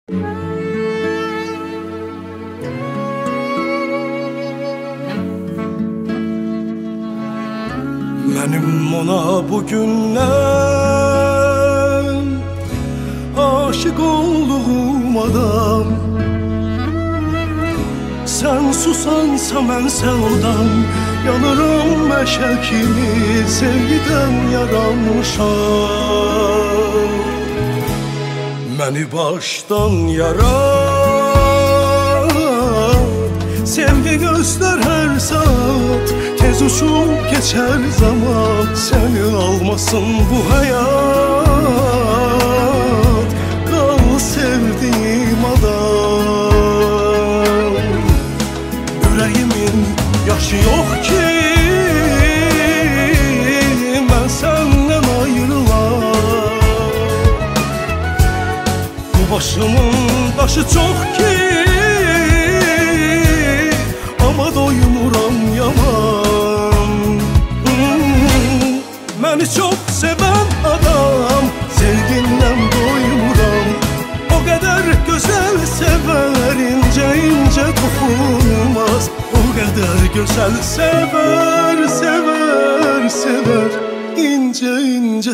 Benim ona bugünden aşık olduğum adam, sen susansa ben sevdan yanırım meşe kimi, sevgiden yaranmışam. Beni baştan yarar, sevgi göster her saat, tez uçup geçer zaman. Seni almasın bu hayat, kal sevdiğim adam. Yüreğimin yaşı yok ki ben senden ayrılam. Bu başımın taşı çok ki ama doymuram yaman. Beni çok seven adam, sevginden doymuram. O kadar güzel sever, ince ince dokunmaz. O kadar güzel sever, sever, sever, ince ince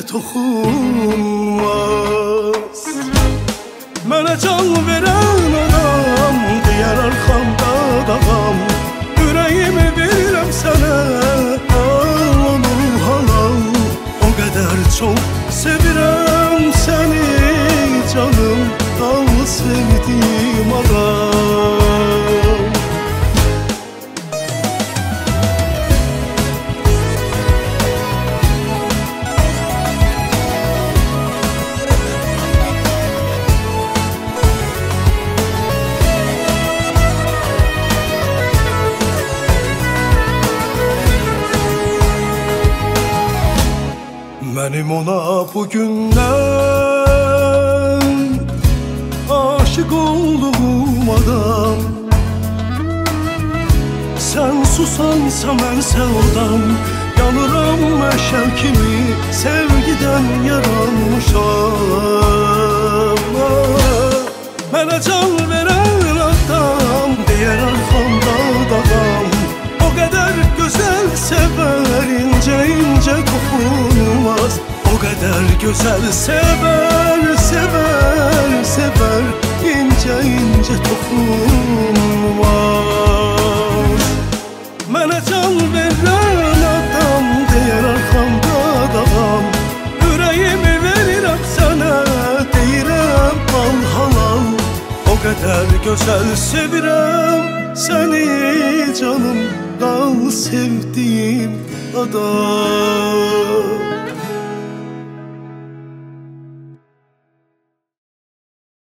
dokunmaz. Bana can veren adam, diğer arkamda dağım. Yüreğimi verirəm sana, onu halal. O kadar çok sevirəm seni canım, al sevdiğim adam. Benim ona bugünden aşık olduğum adam, sen susansa ben sevdam yanıram meşe kimi, sevgiden yaranmışam. Bana can veren adam, diğer arkamda dağım. O kadar güzel sever, ince ince dokunmaz. O kadar güzel sever, sever, sever, ince ince dokunmaz. Bana can veren adam, diğer arkamda dağım. Yüreğimi verirəm sana, deyirəm al halal. O kadar güzel sevirəm seni canım, kal sevdiğim adam.